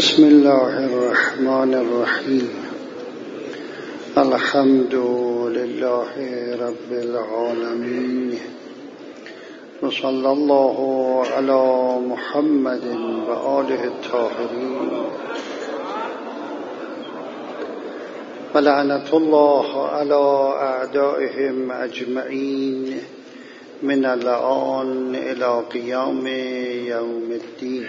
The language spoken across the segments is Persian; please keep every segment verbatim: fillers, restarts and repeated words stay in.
بسم الله الرحمن الرحیم. الحمد لله رب العالمین و صلی الله علی محمد و آله الطاهرین و لعنت الله علی اعدائهم اجمعین من الآن الی قیام یوم الدین.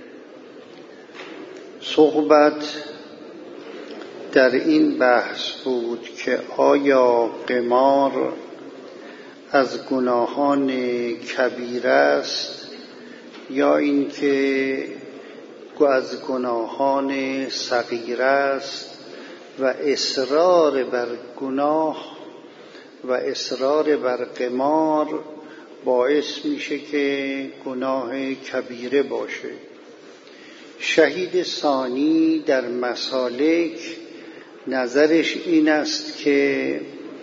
صحبت در این بحث بود که آیا قمار از گناهان کبیره است یا اینکه از گناهان صغیره است و اصرار بر گناه و اصرار بر قمار باعث میشه که گناه کبیره باشه. شهید ثانی در مسالک نظرش این است که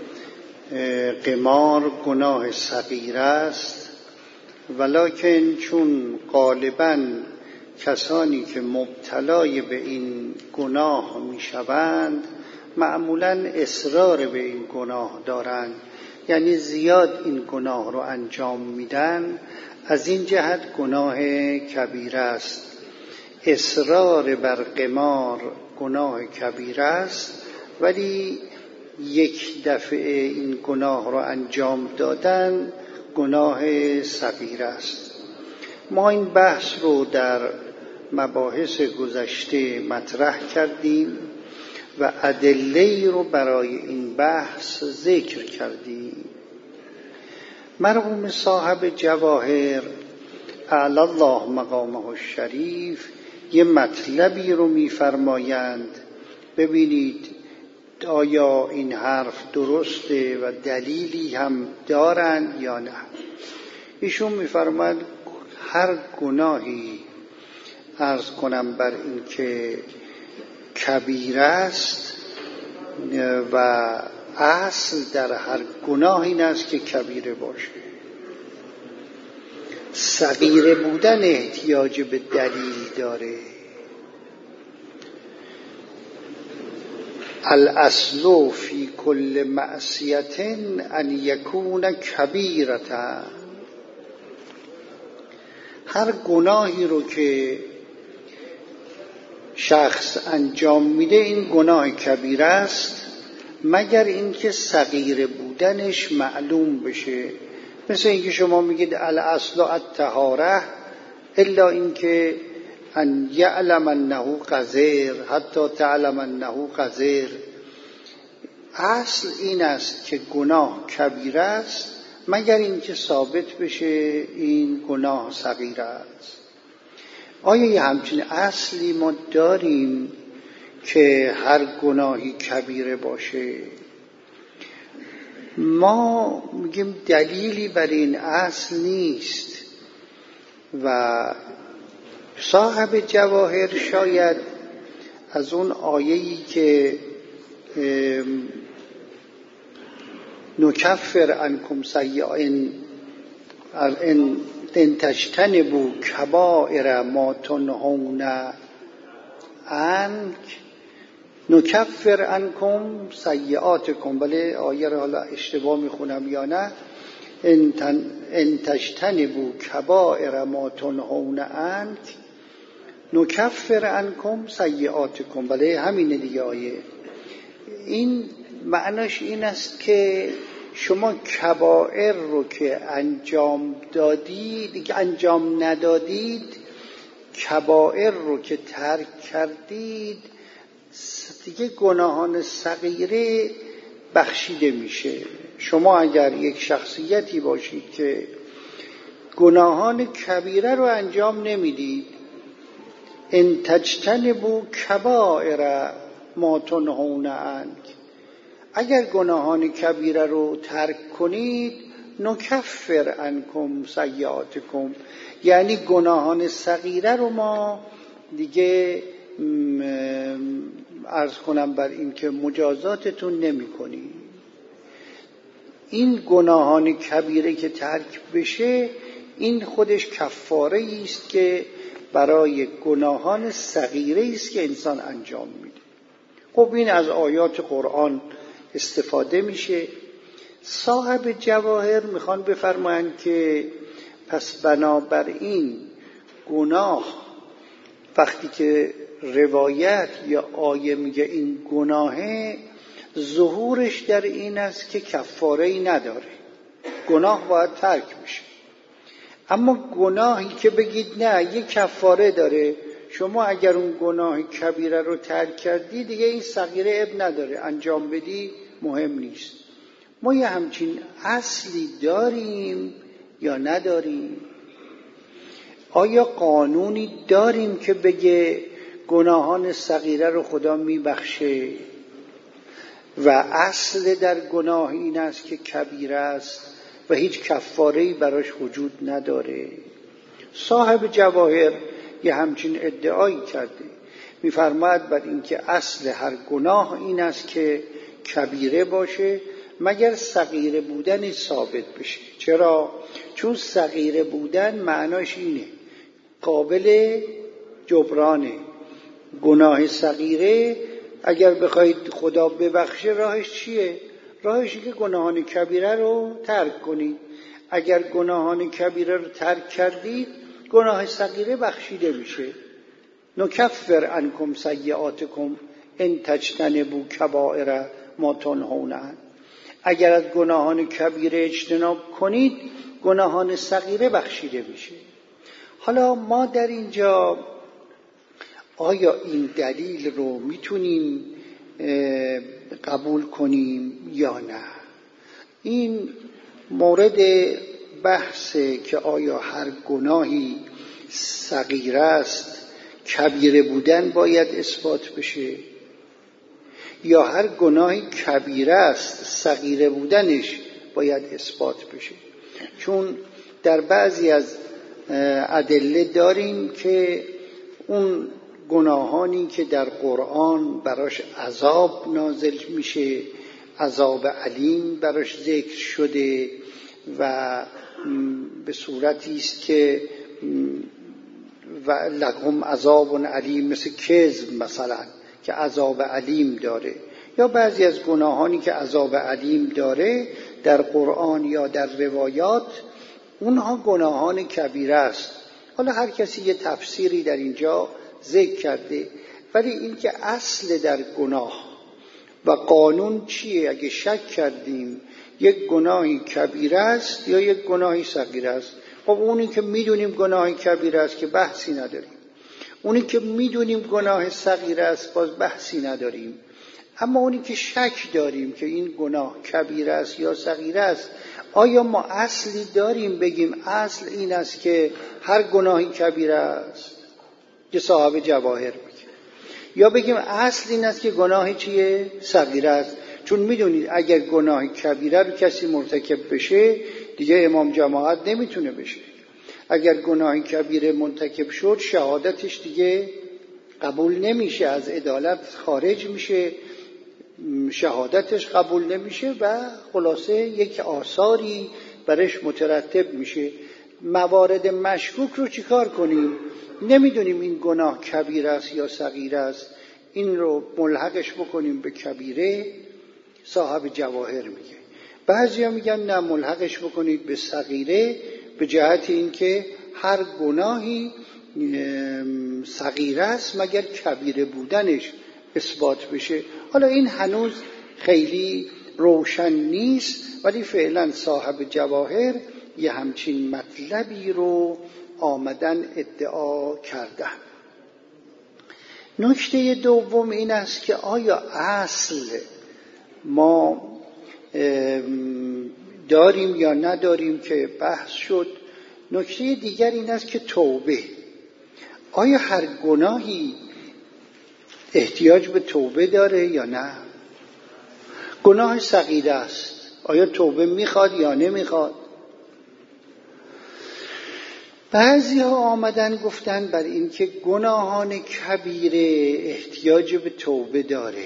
قمار گناه صغیره است، ولکن چون غالباً کسانی که مبتلای به این گناه میشوند معمولاً اصرار به این گناه دارند، یعنی زیاد این گناه رو انجام میدن، از این جهت گناه کبیره است. اصرار بر قمار گناه کبیره است، ولی یک دفعه این گناه را انجام دادن گناه صغیره است. ما این بحث رو در مباحث گذشته مطرح کردیم و ادله رو برای این بحث ذکر کردیم. مرحوم صاحب جواهر اعلی الله مقامه الشریف یه مطلبی رو می‌فرمایند، ببینید آیا این حرف درسته و دلیلی هم دارند یا نه. ایشون می‌فرمایند هر گناهی عرض کنم بر این که کبیره است و اصل در هر گناه این است که کبیره باشه. صغیره بودن احتیاج به دلیل داره. الاصل فی کل معصیت ان یکون کبیرة. هر گناهی رو که شخص انجام میده این گناه کبیره است، مگر اینکه صغیره بودنش معلوم بشه. مثل اینکه شما میگید الاصل الطهاره الا اینکه ان یعلم انه قذر حتی تعلم انه قذر. اصل این است که گناه کبیره است مگر اینکه ثابت بشه این گناه صغیره است. آیا یه همچین اصلی ما داریم که هر گناهی کبیره باشه؟ ما میگیم دلیلی بر این اصل نیست و صاحب جواهر شاید از اون آیه‌ای که نکفر عنکم سیئاتکم ان تجتنبوا کبائر ما تنهون عنه نکفر عنکم سیئاتکم. بله آیه رو حالا اشتباه میخونم یا نه. ان تجتنبوا کبائر ما تنهون عنه نکفر عنکم سیئاتکم. بله همینه دیگه آیه. این معناش این است که شما کبائر رو که انجام دادید که انجام ندادید، کبائر رو که ترک کردید، دیگه گناهان صغیره بخشیده میشه. شما اگر یک شخصیتی باشید که گناهان کبیره رو انجام نمیدید، ان تجتنبوا کبائر ما تنهون عنه، اگر گناهان کبیره رو ترک کنید، نکفر عنکم سیئاتکم، یعنی گناهان صغیره رو ما دیگه عرض کنم بر این که مجازاتتون نمی کنیم. این گناهان کبیره که ترک بشه این خودش کفاره است که برای گناهان صغیره است که انسان انجام میده. خب این از آیات قرآن استفاده میشه. صاحب جواهر میخوان بفرمایند که پس بنابراین گناه وقتی که روایت یا آیه میگه این گناهه، ظهورش در این است که کفاره‌ای نداره، گناه باید ترک بشه. اما گناهی که بگید نه یک کفاره داره، شما اگر اون گناه کبیره رو ترک کردی دیگه این صغیره اب نداره، انجام بدی مهم نیست. ما یه همچین اصلی داریم یا نداریم؟ آیا قانونی داریم که بگه گناهان صغیره رو خدا میبخشه و اصل در گناه این است که کبیره است و هیچ کفاره‌ای براش وجود نداره؟ صاحب جواهر یه همچین ادعایی کرده، میفرماید بر اینکه اصل هر گناه این است که کبیره باشه مگر صغیره بودن ثابت بشه. چرا؟ چون صغیره بودن معناش اینه قابل جبرانه. گناه صغیره اگر بخواید خدا ببخشه راهش چیه؟ راهش که گناهان کبیره رو ترک کنید. اگر گناهان کبیره رو ترک کردید گناه صغیره بخشیده میشه. نکفر عنکم سیئاتکم ان تجتنبوا کبائر ما تنهون عنه. اگر از گناهان کبیره اجتناب کنید گناهان صغیره بخشیده میشه. حالا ما در اینجا آیا این دلیل رو میتونیم قبول کنیم یا نه؟ این مورد بحثه که آیا هر گناهی صغیره است کبیره بودن باید اثبات بشه یا هر گناهی کبیره است صغیره بودنش باید اثبات بشه. چون در بعضی از ادله داریم که اون گناهانی که در قرآن براش عذاب نازل میشه، عذاب علیم براش ذکر شده و به صورتی است که و لهم عذاب علیم، مثل کذب مثلا که عذاب علیم داره، یا بعضی از گناهانی که عذاب علیم داره در قرآن یا در روایات، اونها گناهان کبیره است. حالا هر کسی یه تفسیری در اینجا ذکر کرده، ولی این که اصل در گناه و قانون چیه؟ اگه شک کردیم یک گناهی کبیره است یا یک گناهی صغیره است، خب اونی که میدونیم گناهی کبیره است که بحثی نداریم، اونی که میدونیم گناه صغیره است باز بحثی نداریم. اما اونی که شک داریم که این گناه کبیره است یا صغیره است، آیا ما اصلی داریم بگیم اصل این است که هر گناهی کبیره است که صاحب جواهر میگه، یا بگیم اصل این است که گناهی چیه؟ صغیره است؟ چون میدونید اگر گناه کبیره رو کسی مرتکب بشه دیگه امام جماعت نمیتونه بشه. اگر گناه کبیره مرتکب شد شهادتش دیگه قبول نمیشه، از عدالت خارج میشه، شهادتش قبول نمیشه و خلاصه یک آثاری برش مترتب میشه. موارد مشکوک رو چیکار کنیم؟ نمیدونیم این گناه کبیره است یا صغیره است، این رو ملحقش بکنیم به کبیره. صاحب جواهر میگه، بعضیا میگن نه، ملحقش بکنید به صغیره، به جهت اینکه هر گناهی صغیره است مگر کبیره بودنش اثبات بشه. حالا این هنوز خیلی روشن نیست، ولی فعلا صاحب جواهر یه همچین مطلبی رو آمدن ادعا کردن. نکته دوم این است که آیا اصل ما داریم یا نداریم که بحث شد. نکته دیگر این است که توبه، آیا هر گناهی احتیاج به توبه داره یا نه؟ گناه صغیره است، آیا توبه میخواد یا نمیخواد؟ بعضی ها آمدن گفتن بر این که گناهان کبیره احتیاج به توبه داره،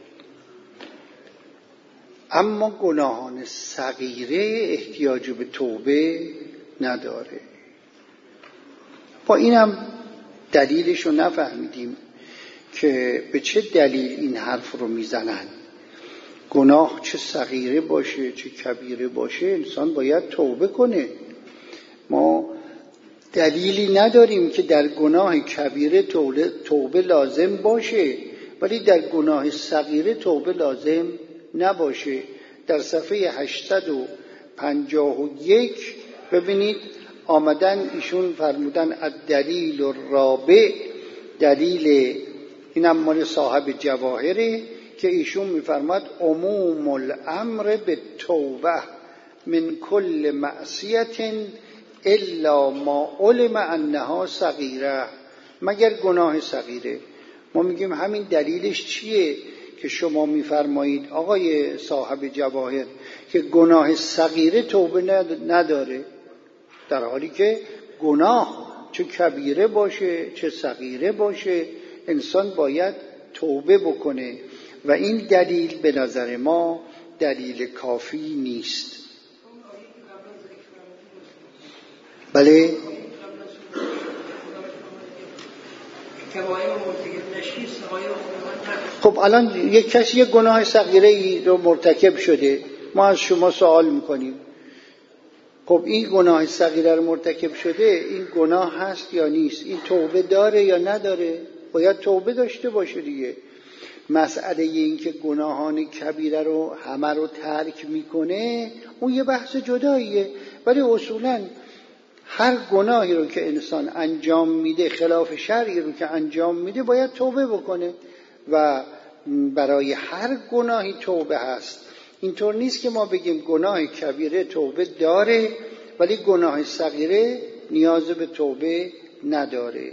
اما گناهان صغیره احتیاج به توبه نداره. با اینم دلیلش رو نفهمیدیم که به چه دلیل این حرف رو میزنن. گناه چه صغیره باشه چه کبیره باشه انسان باید توبه کنه. ما دلیلی نداریم که در گناه کبیره توبه لازم باشه ولی در گناه صغیره توبه لازم نباشه. در صفحه هشتصد و پنجاه و یک ببینید آمدن ایشون فرمودن الدلیل الرابع، دلیل اینم مال صاحب جواهره که ایشون میفرماد عموم الامر به توبه من کل معصیت الا ما علم انها صغیره، مگر گناه صغیره. ما میگیم همین دلیلش چیه که شما میفرمایید آقای صاحب جواهر که گناه صغیره توبه نداره، در حالی که گناه چه کبیره باشه چه صغیره باشه انسان باید توبه بکنه و این دلیل به نظر ما دلیل کافی نیست. بله خب الان یک کسی یک گناه صغیره ای رو مرتکب شده، ما از شما سوال میکنیم خب این گناه صغیره رو مرتکب شده، این گناه هست یا نیست؟ این توبه داره یا نداره؟ باید توبه داشته باشه دیگه. مسئله این که گناهان کبیره رو همه رو ترک میکنه اون یه بحث جداییه، ولی اصولاً هر گناهی رو که انسان انجام میده، خلاف شرعی رو که انجام میده باید توبه بکنه و برای هر گناهی توبه هست. اینطور نیست که ما بگیم گناه کبیره توبه داره ولی گناه صغیره نیاز به توبه نداره.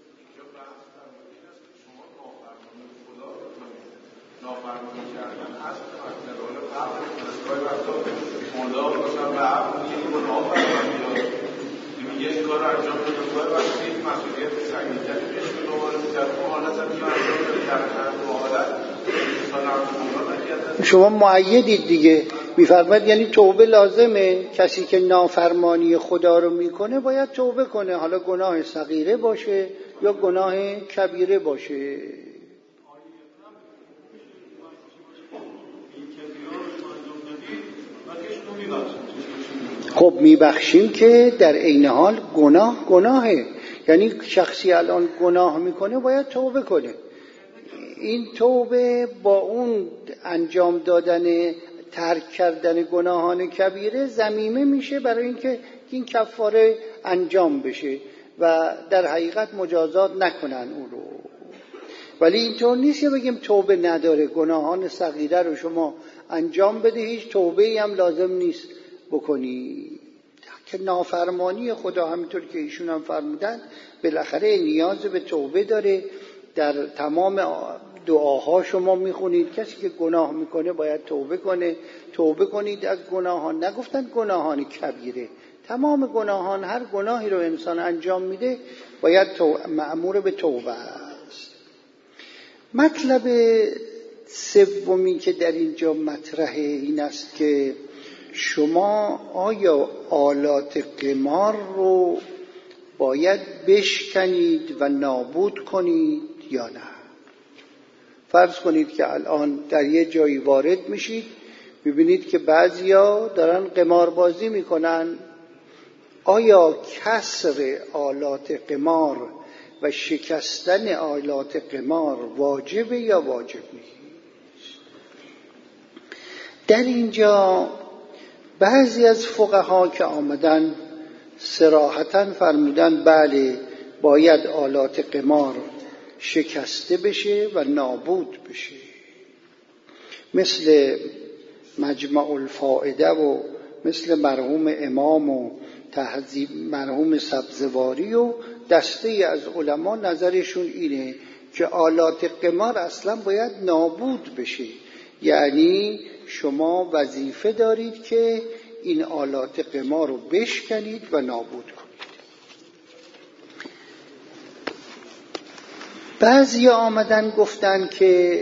نافرمانی کردن هست که رول قبل دستگاه وقتا مولدا مثلا به عقل میگه که نافرمانی میگه این کار رو انجام بده باید وقتی این مسئولیت سنگین‌تری پیش به دوباره می‌ذاره اون حالت هم که انجام بده در چند حالت انسان هم شما مؤیدید دیگه. می‌فرماید یعنی توبه لازمه، کسی که نافرمانی خدا رو میکنه باید توبه کنه، حالا گناه صغیره باشه یا گناه کبیره باشه. خب میبخشیم که در عین حال گناه گناهه، یعنی شخصی الان گناه میکنه باید توبه کنه. این توبه با اون انجام دادن ترک کردن گناهان کبیره ضمیمه میشه برای اینکه این کفاره انجام بشه و در حقیقت مجازات نکنن اون رو. ولی اینطور نیست که بگیم توبه نداره، گناهان صغیره رو شما انجام بده هیچ توبه‌ای هم لازم نیست بکنی، که نافرمانی خدا همینطور که ایشون هم فرمودن بالاخره نیاز به توبه داره. در تمام دعاها شما میخونید کسی که گناه میکنه باید توبه کنه، توبه کنید از گناهان. نگفتن گناهان کبیره، تمام گناهان، هر گناهی رو انسان انجام میده باید مأمور به توبه است. مطلب سومی که در اینجا مطرحه این است که شما آیا آلات قمار رو باید بشکنید و نابود کنید یا نه؟ فرض کنید که الان در یه جایی وارد میشید میبینید که بعضیا دارن قماربازی میکنن. آیا کسر آلات قمار و شکستن آلات قمار واجبه یا واجب نیست؟ در اینجا بعضی از فقها که آمدن صراحتاً فرمودن بله باید آلات قمار شکسته بشه و نابود بشه، مثل مجمع الفائده و مثل مرحوم امام و تهذیب مرحوم سبزواری و دسته از علما نظرشون اینه که آلات قمار اصلا باید نابود بشه. یعنی شما وظیفه دارید که این آلات قمار رو بشکنید و نابود کنید. بعضی آمدن گفتن که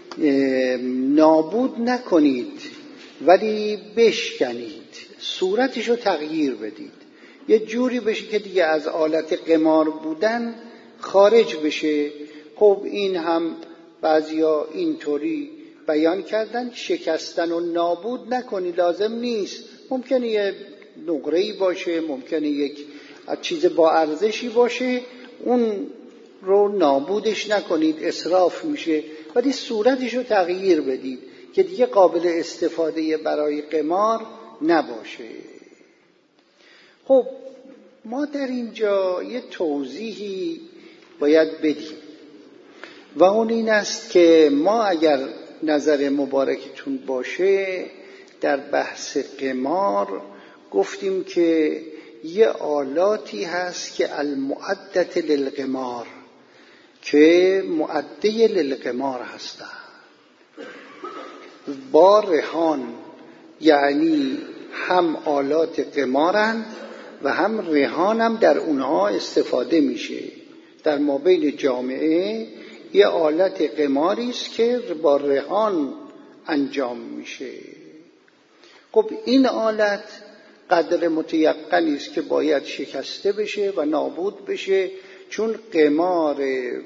نابود نکنید ولی بشکنید، صورتشو تغییر بدید، یه جوری بشه که دیگه از آلت قمار بودن خارج بشه. خب این هم بعضیا اینطوری بیان کردن شکستن و نابود نکنی لازم نیست، ممکنه یه نقره‌ای باشه، ممکنه یک چیز با ارزشی باشه، اون رو نابودش نکنید، اسراف میشه، ولی صورتش رو تغییر بدید که دیگه قابل استفاده برای قمار نباشه. خب ما در اینجا یه توضیحی باید بدیم و اون این است که ما اگر نظر مبارکتون باشه در بحث قمار گفتیم که یه آلاتی هست که المعدت للقمار، که معده للقمار هستن با رهان، یعنی هم آلات قمارن و هم رهان هم در اونها استفاده میشه. در مابین جامعه یه آلت قماری است که با رهان انجام میشه. خب این آلت قدر متیقنی است که باید شکسته بشه و نابود بشه، چون قمار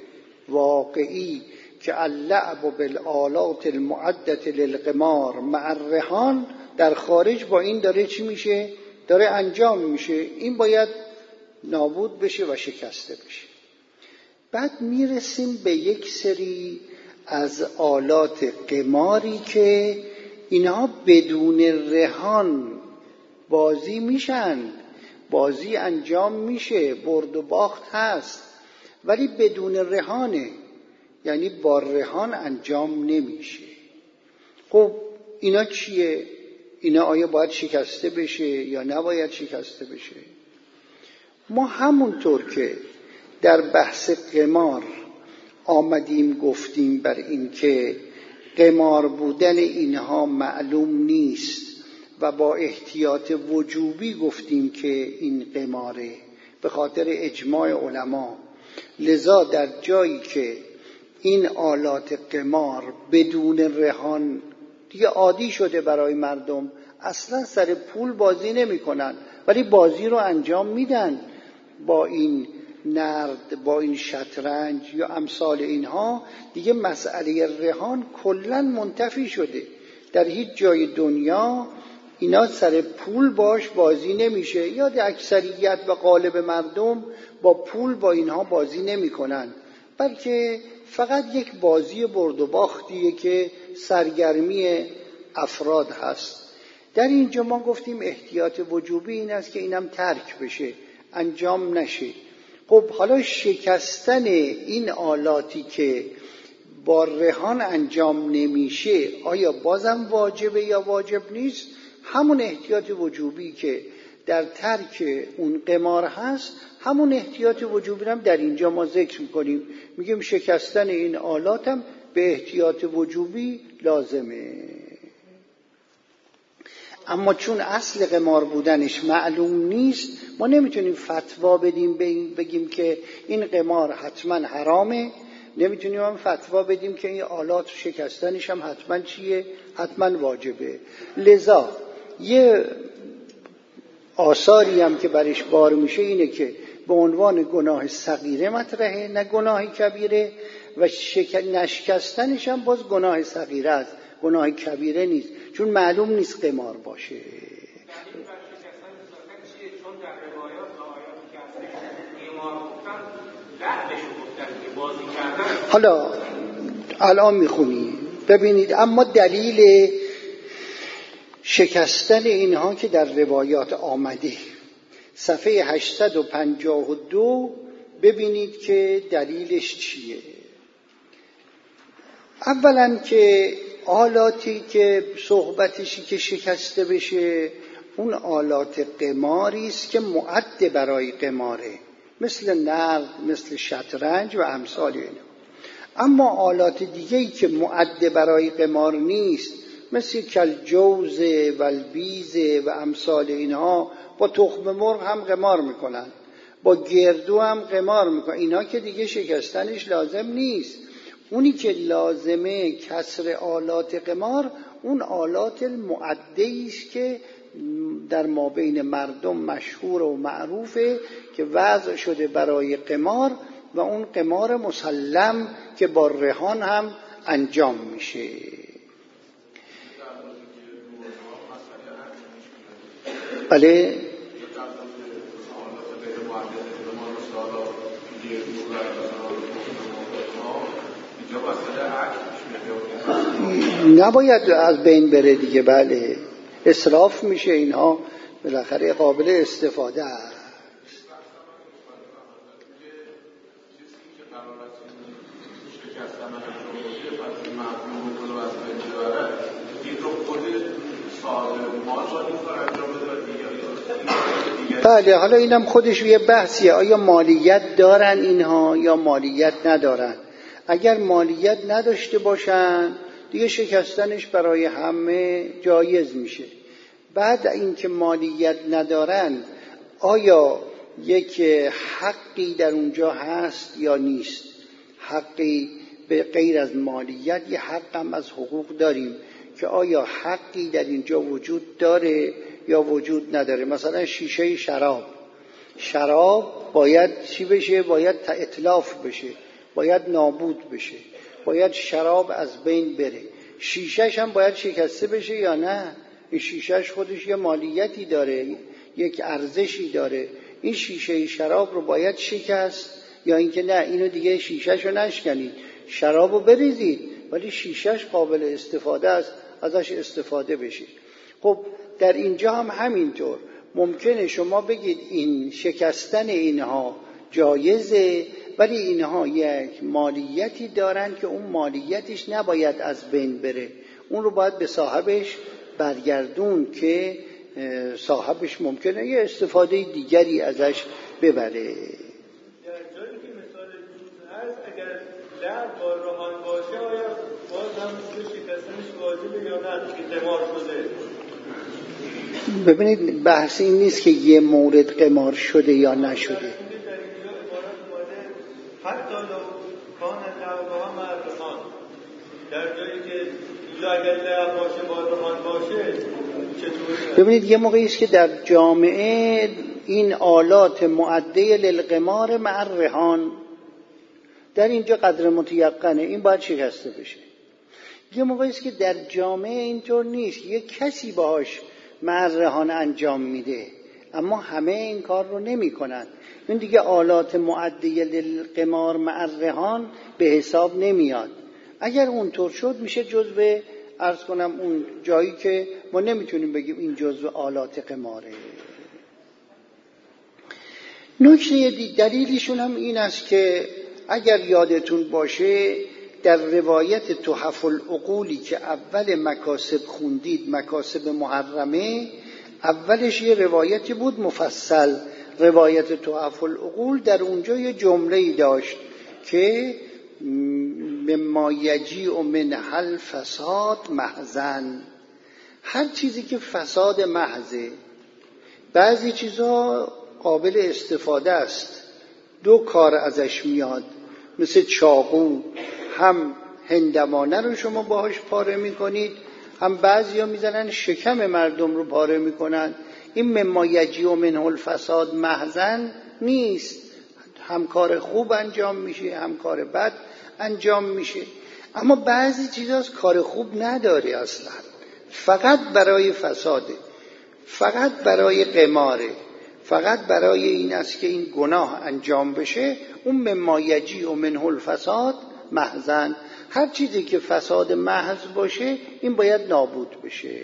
واقعی که اللعب بالآلات المعدة للقمار مع الرهان در خارج با این داره چی میشه؟ داره انجام میشه. این باید نابود بشه و شکسته بشه. بعد میرسیم به یک سری از آلات قماری که اینها بدون رهان بازی میشن، بازی انجام میشه، برد و باخت هست، ولی بدون رهانه، یعنی با رهان انجام نمیشه. خب اینا چیه؟ اینا آیا باید شکسته بشه یا نباید شکسته بشه؟ ما همونطور که در بحث قمار آمدیم گفتیم بر این که قمار بودن اینها معلوم نیست و با احتیاط وجوبی گفتیم که این قماره به خاطر اجماع علما، لذا در جایی که این آلات قمار بدون رهان دیگه عادی شده برای مردم، اصلا سر پول بازی نمی کنن ولی بازی رو انجام میدن، با این نرد، با این شطرنج یا امثال اینها، دیگه مسئله رهان کلن منتفی شده. در هیچ جای دنیا اینا سر پول باش بازی نمیشه، یا در اکثریت و غالب مردم با پول با اینها بازی نمی کنن، بلکه فقط یک بازی برد و باختیه که سرگرمی افراد هست. در اینجا ما گفتیم احتیاط وجوبی این است که اینم ترک بشه، انجام نشه. خب حالا شکستن این آلاتی که با رهان انجام نمیشه آیا بازم واجبه یا واجب نیست؟ همون احتیاط وجوبی که در ترک اون قمار هست، همون احتیاط وجوبی هم در اینجا ما ذکر میکنیم، میگیم شکستن این آلات هم به احتیاط وجوبی لازمه. اما چون اصل قمار بودنش معلوم نیست، ما نمیتونیم فتوا بدیم بگیم که این قمار حتما حرامه، نمیتونیم هم فتوا بدیم که این آلات شکستنش هم حتما چیه؟ حتما واجبه. لذا یه آثاری هم که برش بار میشه اینه که به عنوان گناه صغیره مطرحه، نه گناه کبیره، و شک... نشکستنش هم باز گناه صغیره است، گناه کبیره نیست، چون معلوم نیست قمار باشه. چون در روایات و آیاتی که ازش قمار گفتن لعبش گفتن که بازی کردن. حالا الان میخونی ببینید، اما دلیل شکستن اینها که در روایات آمده صفحه هشتصد و پنجاه و دو ببینید که دلیلش چیه. اولا که آلاتی که صحبتشی که شکسته بشه اون آلات قماری است که معد برای قماره، مثل نرد، مثل شطرنج و امثال اینا. اما آلات دیگه‌ای که معد برای قمار نیست، مثل کلجوز و البیز و امثال اینها، با تخم مرغ هم قمار میکنن، با گردو هم قمار میکنن، اینا که دیگه شکستنش لازم نیست. اونی که لازمه کسر آلات قمار اون آلات المعده است که در مابین مردم مشهور و معروفه که وضع شده برای قمار، و اون قمار مسلم که با رهان هم انجام میشه. بله نباید از بین بره دیگه. بله اسراف میشه، اینها بالاخره قابل استفاده است. بله حالا اینم خودش یه بحثیه، آیا مالیت دارن اینها یا مالیت ندارن. اگر مالیت نداشته باشن دیگه شکستنش برای همه جایز میشه. بعد اینکه مالیت ندارن آیا یک حقی در اونجا هست یا نیست؟ حقی به غیر از مالیت یه حق هم از حقوق داریم که آیا حقی در اینجا وجود داره یا وجود نداره. مثلا شیشه شراب، شراب باید چی بشه؟ باید اتلاف بشه، باید نابود بشه، باید شراب از بین بره. شیشهش هم باید شکسته بشه یا نه؟ این شیشهش خودش یه مالیتی داره، یک ارزشی داره. این شیشه شراب رو باید شکست یا اینکه نه اینو دیگه شیشهش رو نشکنید، شراب رو بریزید ولی شیشهش قابل استفاده است، ازش استفاده بشه. خب در اینجا هم همینطور ممکنه شما بگید این شکستن اینها جایزه ولی اینها یک مالیتی دارن که اون مالیتش نباید از بین بره، اون رو باید به صاحبش برگردون که صاحبش ممکنه یه استفاده دیگری ازش ببره. در جایی که مثال جوز هست اگر لعب با روحان باشه آیا باز هم شکستنش واجبه یا نه که قمار شده؟ ببینید بحث این نیست که یه مورد قمار شده یا نشده. در اینجا عبارت اومده حتی لو کان لعبها مع الرهان، در جایی که اینجا اگر لعب باشه با روحان باشه چطوره؟ ببینید یه موقعی است که در جامعه این آلات معده للقمار مع الرهان در اینجا قدر متیقنه، این باید شکسته بشه. یه موقعی است که در جامعه اینطور نیست، یه کسی باهاش مع الرهان انجام میده اما همه این کار رو نمی کنن، این دیگه آلات معده للقمار مع الرهان به حساب نمیاد. اگر اونطور شد میشه جزو عرض کنم اون جایی که ما نمیتونیم بگیم این جزو آلات قماره. نکته دلیلیشون هم این است که اگر یادتون باشه در روایت تحف العقولی که اول مکاسب خوندید، مکاسب محرمه، اولش یه روایتی بود مفصل، روایت تحف العقول، در اونجا یه جمله‌ای داشت که مما یجیء منها الفساد محضن، هر چیزی که فساد محضه، بعضی چیزها قابل استفاده است، دو کار ازش میاد، مثل چاقو، هم هندوانه رو شما باهاش پاره میکنید، هم بعضیا میزنن شکم مردم رو پاره میکنن. این مما یجیء منه الفساد محضن نیست، هم کار خوب انجام میشه هم کار بد انجام میشه. اما بعضی چیزاست کار خوب نداره اصلا، فقط برای فساده، فقط برای قماره، فقط برای این است که این گناه انجام بشه. اون مما یجیء منه الفساد محضن، هر چیزی که فساد محض باشه این باید نابود بشه.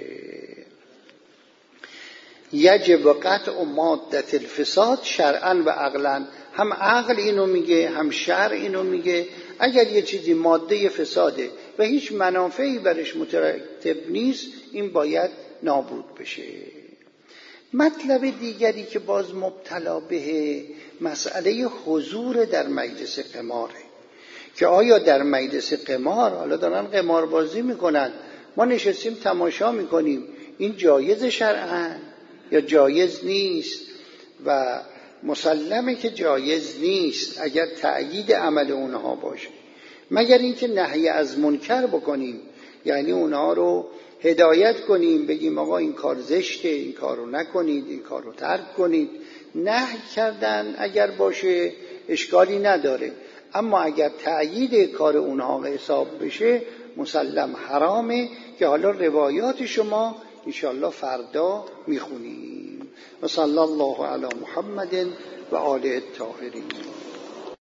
یجب قطع مادة الفساد شرعا و عقلا، هم عقل اینو میگه هم شرع اینو میگه. اگر یه چیزی ماده فساده و هیچ منافعی برش مترتب نیست این باید نابود بشه. مطلب دیگری که باز مبتلا به مسئله حضور در مجلس قماره، که آیا در مجلس قمار، حالا دارن قمار بازی میکنن، ما نشستیم تماشا میکنیم، این جایز شرعاً یا جایز نیست؟ و مسلمه که جایز نیست اگر تأیید عمل اونها باشه، مگر اینکه نهی از منکر بکنیم، یعنی اونها رو هدایت کنیم، بگیم آقا این کار زشته، این کار رو نکنید، این کار رو ترک کنید، نهی کردن اگر باشه اشکالی نداره، اما اگر تأیید کار اونها حساب بشه مسلم حرامه که حالا روایات شما انشاءالله فردا میخونیم. و صلی الله علی محمد و آله الطاهرین.